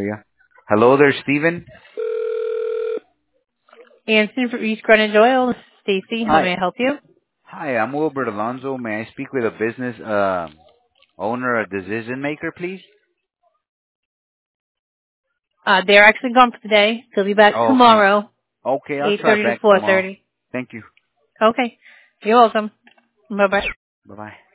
area. Hello there, Stephen. Anson for East Greenwich Oil. This is Stacy. How may I Hi. help you? Hi, I'm Wilbert Alonso. May I speak with a business owner or decision maker, please? They're actually gone for today. They'll be back Oh, okay. tomorrow, Okay, I'll try 8:30 to back tomorrow. 4:30. Thank you. Okay. You're welcome. Bye-bye. Bye-bye.